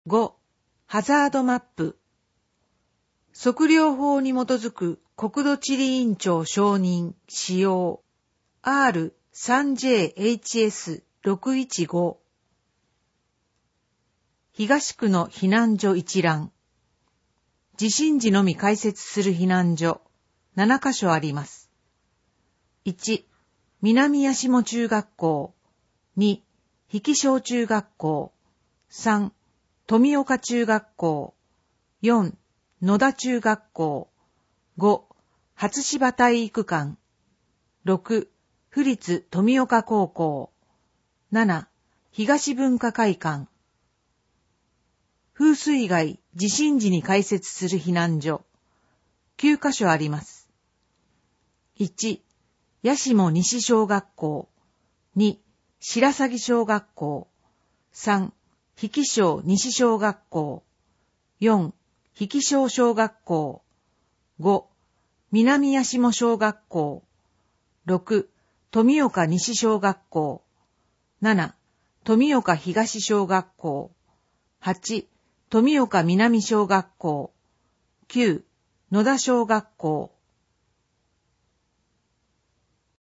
5. ハザードマップ。測量法に基づく国土地理院長承認使用 R3JHS615。東区の避難所一覧。地震時のみ開設する避難所7カ所あります。1、南八下中学校。2、引小中学校。3、富岡中学校。4、野田中学校。5、初芝体育館。6、府立富岡高校。7、東文化会館。風水害、地震時に開設する避難所9カ所あります。1、八下西小学校。2、白鷺小学校。3、引小西小学校。4、引小小学校。5、南八下小学校。6、富岡西小学校。7、富岡東小学校。8、富岡南小学校。9、野田小学校。